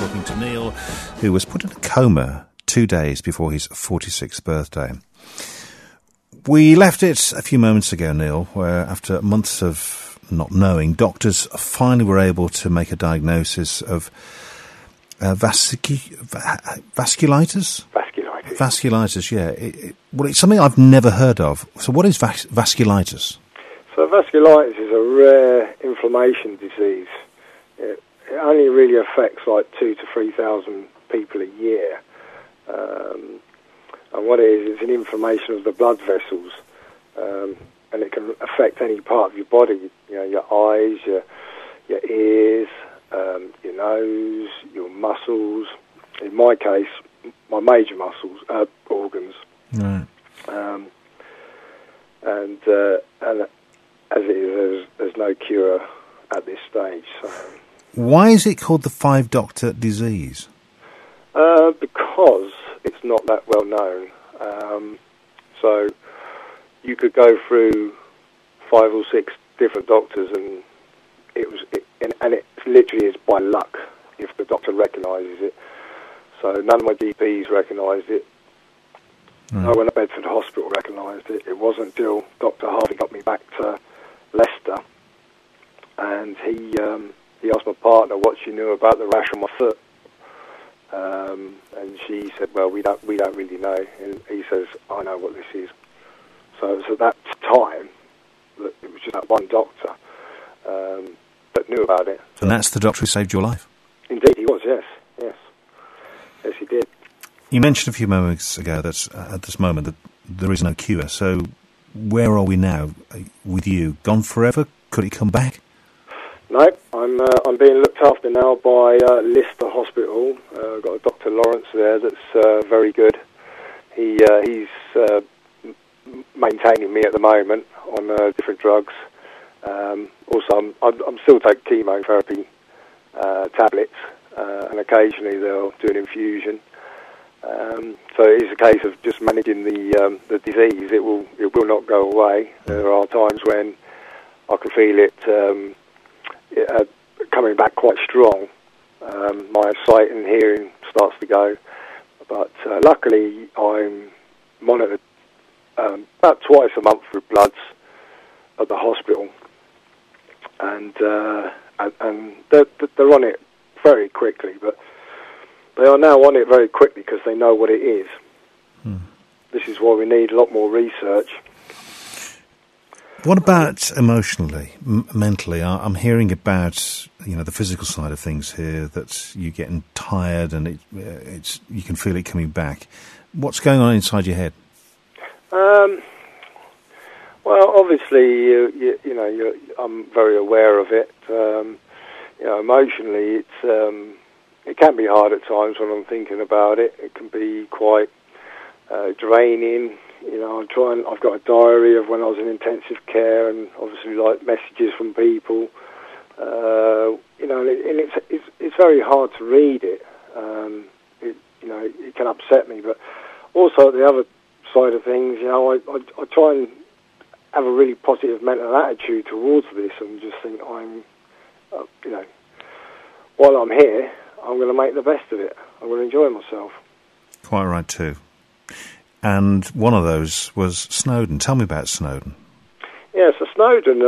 talking to Neil, who was put in a coma 2 days before his 46th birthday. We left it a few moments ago, Neil, where after months of not knowing, doctors finally were able to make a diagnosis of vasculitis? Vasculitis, yeah. It's something I've never heard of. So what is vasculitis? So vasculitis is a rare inflammation disease. It only really affects like 2,000 to 3,000 people a year. And what it is, it's an inflammation of the blood vessels. And it can affect any part of your body, you know, your eyes, your ears, your nose, your muscles. In my case, my major muscles, organs. Right. And as it is, there's no cure at this stage. So. Why is it called the five-doctor disease? Because it's not that well known. So you could go through 5 or 6 different doctors, and it literally is by luck if the doctor recognises it. So none of my GPs recognised it. Right. No one at Bedford Hospital recognised it. It wasn't until Dr. Harvey got me back to Leicester, and he asked my partner what she knew about the rash on my foot, and she said, "Well, we don't really know." And he says, "I know what this is." So it was at that time that it was just that one doctor that knew about it. And that's the doctor who saved your life? Indeed, he was. Yes, he did. You mentioned a few moments ago that at this moment that there is no cure. So where are we now with you? Gone forever? Could it come back? No, I'm being looked after now by Lister Hospital. I've got a Dr. Lawrence there that's very good. He's maintaining me at the moment on different drugs. Also, I'm still taking chemotherapy tablets, and occasionally they'll do an infusion. So it is a case of just managing the disease. It will not go away. There are times when I can feel it coming back quite strong. My sight and hearing starts to go, but luckily I'm monitored about twice a month with bloods at the hospital, and they're on it very quickly, but they are now on it very quickly because they know what it is. This is why we need a lot more research. What about emotionally, mentally? I'm hearing about the physical side of things here, that you're getting tired and you can feel it coming back. What's going on inside your head? Well, obviously, I'm very aware of it. Emotionally, it can be hard at times when I'm thinking about it. It can be quite draining. I've got a diary of when I was in intensive care, and obviously like messages from people. And it's very hard to read it. It can upset me, but also at the other side of things, I try and have a really positive mental attitude towards this, and just think while I'm here, I'm going to make the best of it. I'm going to enjoy myself. Quite right too. And one of those was Snowdon. Tell me about Snowdon. Yeah, so Snowdon,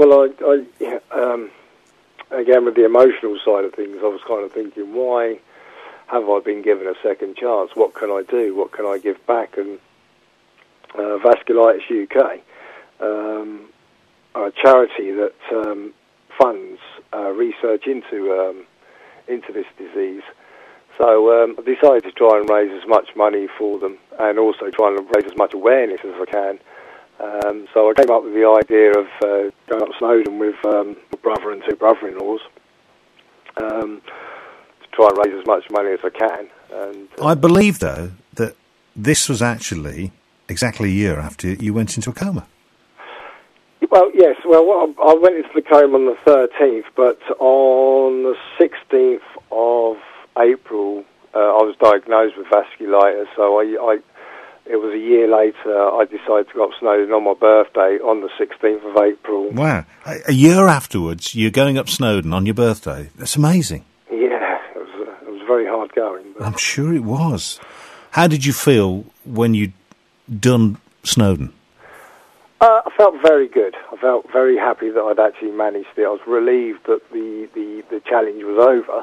again, with the emotional side of things, I was kind of thinking, why have I been given a second chance? What can I do? What can I give back? And Vasculitis UK, a charity that funds research into this disease. So I decided to try and raise as much money for them, and also try and raise as much awareness as I can. So I came up with the idea of going up Snowdon with my brother and 2 brother-in-laws to try and raise as much money as I can. And I believe, though, that this was actually exactly a year after you went into a coma. Well, yes. Well, I went into the coma on the 13th, but on the 16th of April, I was diagnosed with vasculitis. So it was a year later, I decided to go up Snowdon on my birthday on the 16th of April. Wow. A year afterwards, you're going up Snowdon on your birthday. That's amazing. Yeah, it was very hard going. But I'm sure it was. How did you feel when you'd done Snowdon? I felt very good. I felt very happy that I'd actually managed it. I was relieved that the challenge was over,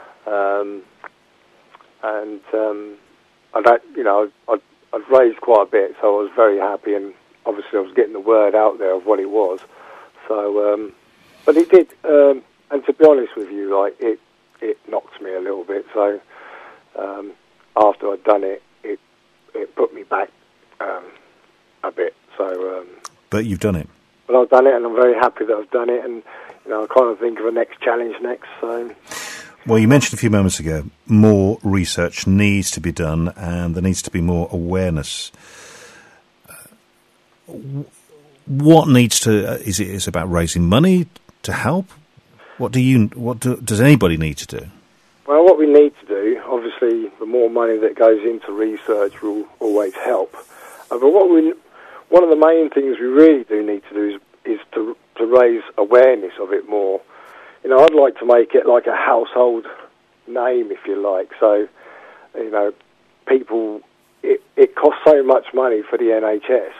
I'd raised quite a bit, so I was very happy, and obviously I was getting the word out there of what it was. So, but it did, and to be honest with you, like it knocked me a little bit. So after I'd done it, it put me back a bit. So, but you've done it. But I've done it, and I'm very happy that I've done it. And I kind of think of a next challenge next. So, well, you mentioned a few moments ago more research needs to be done, and there needs to be more awareness. What needs to? Is it about raising money to help? What does anybody need to do? Well, what we need to do, obviously, the more money that goes into research will always help. But one of the main things we really do need to do is to raise awareness of it more. I'd like to make it like a household name, if you like. So, people, it costs so much money for the NHS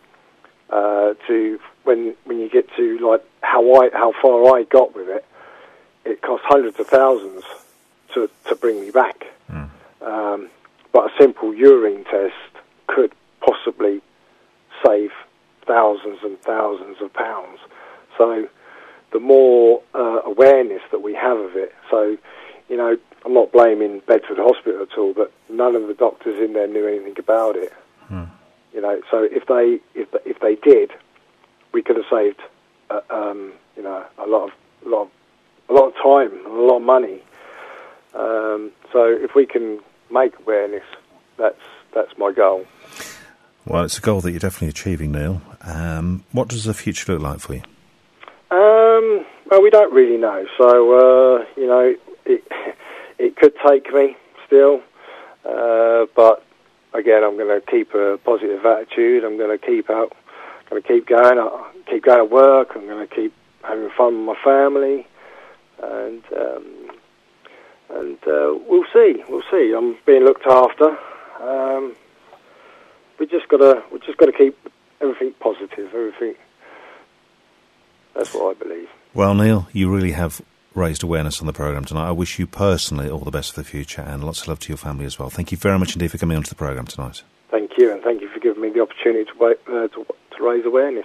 when you get to like how far I got with it. It costs hundreds of thousands to bring me back. But a simple urine test could possibly save thousands and thousands of pounds. So the more awareness that we have of it, so, I'm not blaming Bedford Hospital at all, but none of the doctors in there knew anything about it. So if they did, we could have saved, a lot of time and a lot of money. So if we can make awareness, that's my goal. Well, it's a goal that you're definitely achieving, Neil. What does the future look like for you? Well, we don't really know. So, it could take me still. But, again, I'm going to keep a positive attitude. I'm going to keep going. I'll keep going to work. I'm going to keep having fun with my family. And we'll see. We'll see. I'm being looked after. We just got to keep everything positive. Everything. That's what I believe. Well, Neil, you really have raised awareness on the programme tonight. I wish you personally all the best for the future, and lots of love to your family as well. Thank you very much indeed for coming onto the programme tonight. Thank you, and thank you for giving me the opportunity to raise awareness.